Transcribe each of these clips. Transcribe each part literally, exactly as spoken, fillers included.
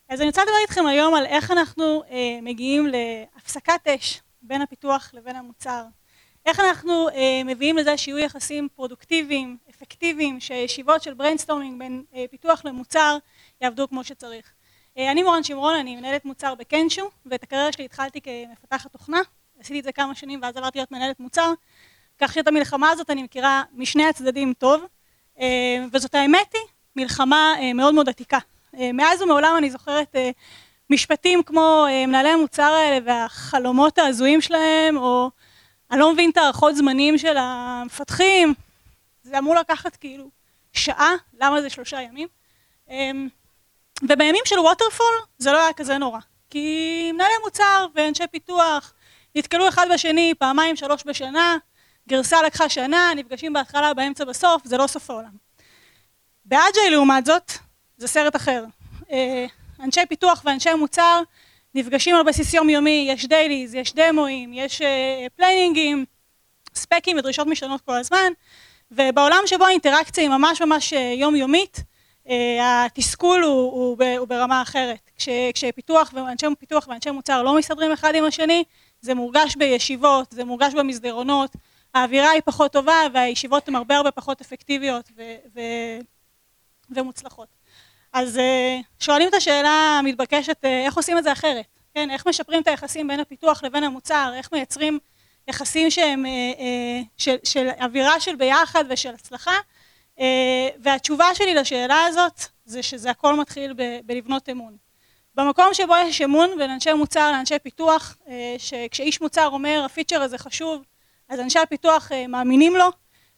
אז אני רוצה לדבר איתכם היום על איך אנחנו אה, מגיעים להפסקת אש בין הפיתוח לבין המוצר. איך אנחנו אה, מביאים לזה שיהיו יחסים פרודוקטיביים, אפקטיביים, שישיבות של בריינסטורמינג בין אה, פיתוח למוצר יעבדו כמו שצריך. אה, אני מורן שמרון, אני מנהלת מוצר בקנשו, ואת הקריירה שלי התחלתי כמפתחת תוכנה. עשיתי את זה כמה שנים ואז עברתי להיות מנהלת מוצר. כך שאת המלחמה הזאת אני מכירה משני הצדדים טוב, אה, וזאת האמת היא מלחמה אה, מאוד מאוד עתיקה. מאז ומעולם אני זוכרת משפטים כמו מנהלי המוצר האלה והחלומות ההזויים שלהם, או אני לא מבין את הערכות זמנים של המפתחים, זה אמור לקחת כאילו שעה, למה זה שלושה ימים? ובימים של ווטרפול זה לא היה כזה נורא, כי מנהלי מוצר ואנשי פיתוח נתקלו אחד בשני פעמיים שלוש בשנה, גרסה לקחה שנה, נפגשים בהתחלה, באמצע, בסוף, זה לא סוף העולם. באג'ייל לעומת זאת, זה סרט אחר. אנשי פיתוח ואנשי מוצר נפגשים על בסיס יומיומי, יש דייליז, יש דמואים, יש פליינינגים, ספקים ודרישות משתנות כל הזמן, ובעולם שבו האינטראקציה היא ממש ממש יומיומית, התסכול הוא, הוא, הוא ברמה אחרת. כש, כשפיתוח ואנשי פיתוח ואנשי מוצר לא מסתדרים אחד עם השני, זה מורגש בישיבות, זה מורגש במסדרונות, האווירה היא פחות טובה והישיבות הן הרבה הרבה פחות אפקטיביות ו, ו, ומוצלחות. אז שואלים את השאלה המתבקשת, איך עושים את זה אחרת? כן, איך משפרים את היחסים בין הפיתוח לבין המוצר? איך מייצרים יחסים שהם של, של אווירה של ביחד ושל הצלחה? והתשובה שלי לשאלה הזאת זה שזה הכל מתחיל ב, בלבנות אמון. במקום שבו יש אמון בין אנשי מוצר לאנשי פיתוח, שכשאיש מוצר אומר הפיצ'ר הזה חשוב, אז אנשי הפיתוח מאמינים לו,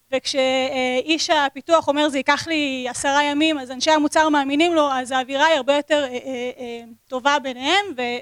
וכשאיש הפיתוח אומר זה ייקח לי עשרה ימים, אז אנשי המוצר מאמינים לו, אז האווירה היא הרבה יותר אה, אה, אה, טובה ביניהם,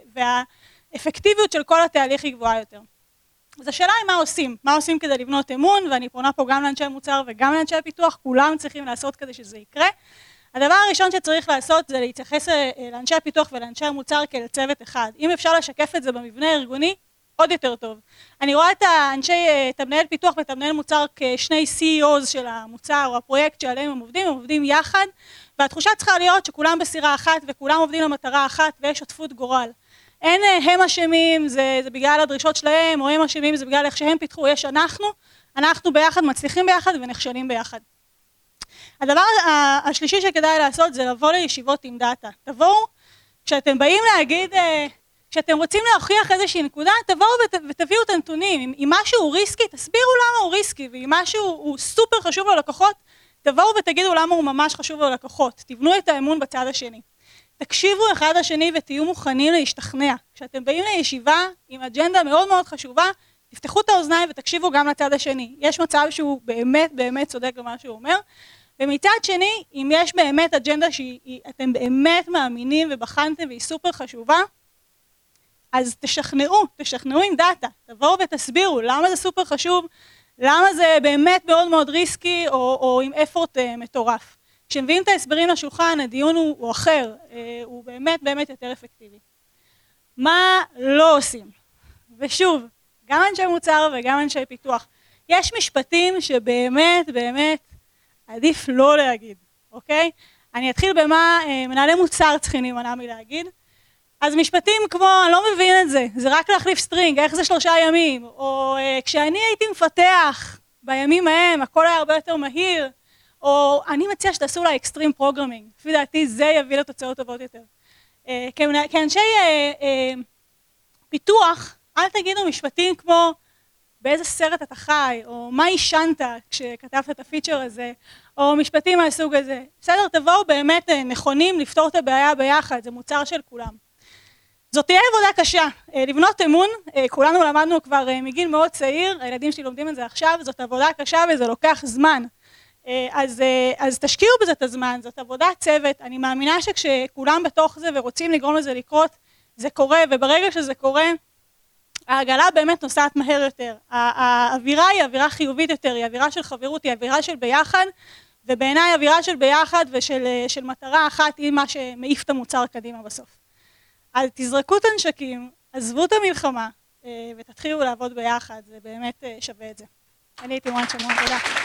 והאפקטיביות של כל התהליך היא גבוהה יותר. אז השאלה היא מה עושים, מה עושים כדי לבנות אמון, ואני פונה פה גם לאנשי המוצר וגם לאנשי הפיתוח, כולם צריכים לעשות כדי שזה יקרה. הדבר הראשון שצריך לעשות זה להתייחס לאנשי הפיתוח ולאנשי המוצר כאל צוות אחד. אם אפשר לשקף את זה במבנה הארגוני, עוד יותר טוב. אני רואה את האנשי, את המנהל פיתוח ואת המנהל מוצר כשני סי אי או'ז של המוצר או הפרויקט שעליהם הם עובדים, הם עובדים יחד, והתחושה צריכה להיות שכולם בסירה אחת וכולם עובדים למטרה אחת ויש שותפות גורל. אין הם אשמים, זה, זה בגלל הדרישות שלהם, או הם אשמים, זה בגלל איך שהם פיתחו, יש אנחנו, אנחנו ביחד מצליחים ביחד ונכשלים ביחד. הדבר השלישי שכדאי לעשות זה לבוא לישיבות עם דאטה. תבואו, כשאתם באים להגיד, כשאתם רוצים להוכיח איזושהי נקודה, תבואו ות, ותביאו את הנתונים. אם, אם משהו הוא ריסקי, תסבירו למה הוא ריסקי, ואם משהו הוא סופר חשוב ללקוחות, תבואו ותגידו למה הוא ממש חשוב ללקוחות. תבנו את האמון בצד השני. תקשיבו אחד לשני ותהיו מוכנים להשתכנע. כשאתם באים לישיבה עם אג'נדה מאוד מאוד חשובה, תפתחו את האוזניים ותקשיבו גם לצד השני. יש מצב שהוא באמת באמת צודק במה שהוא אומר, ומצד שני, אם יש באמת אג'נדה שאתם באמת מאמינים ובחנתם והיא סופר חשובה, אז תשכנעו, תשכנעו עם דאטה, תבואו ותסבירו למה זה סופר חשוב, למה זה באמת מאוד מאוד ריסקי או, או עם אפורט uh, מטורף. כשמביאים את ההסברים לשולחן, הדיון הוא, הוא אחר, uh, הוא באמת באמת יותר אפקטיבי. מה לא עושים? ושוב, גם אנשי מוצר וגם אנשי פיתוח, יש משפטים שבאמת באמת עדיף לא להגיד, אוקיי? אני אתחיל במה uh, מנהלי מוצר צריכים להימנע מלהגיד, אז משפטים כמו, אני לא מבין את זה, זה רק להחליף סטרינג, איך זה שלושה ימים, או uh, כשאני הייתי מפתח בימים ההם, הכל היה הרבה יותר מהיר, או אני מציע שתעשו לה אקסטרים פרוגרמינג, לפי דעתי זה יביא לתוצאות טובות יותר. Uh, כאנשי uh, uh, פיתוח, אל תגידו משפטים כמו, באיזה סרט אתה חי, או מה ישנת כשכתבת את הפיצ'ר הזה, או משפטים מהסוג הזה. בסדר, תבואו באמת נכונים לפתור את הבעיה ביחד, זה מוצר של כולם. זאת תהיה עבודה קשה, לבנות אמון, כולנו למדנו כבר מגיל מאוד צעיר, הילדים שלי לומדים את זה עכשיו, זאת עבודה קשה וזה לוקח זמן. אז, אז תשקיעו בזה את הזמן, זאת עבודת צוות, אני מאמינה שכשכולם בתוך זה ורוצים לגרום לזה לקרות, זה קורה, וברגע שזה קורה, העגלה באמת נוסעת מהר יותר. האווירה היא אווירה חיובית יותר, היא אווירה של חברות, היא אווירה של ביחד, ובעיניי אווירה של ביחד ושל של מטרה אחת היא מה שמעיף את המוצר קדימה בסוף. אז תזרקו את הנשקים, עזבו את המלחמה ותתחילו לעבוד ביחד, זה באמת שווה את זה. אני הייתי מורן שמרון, תודה.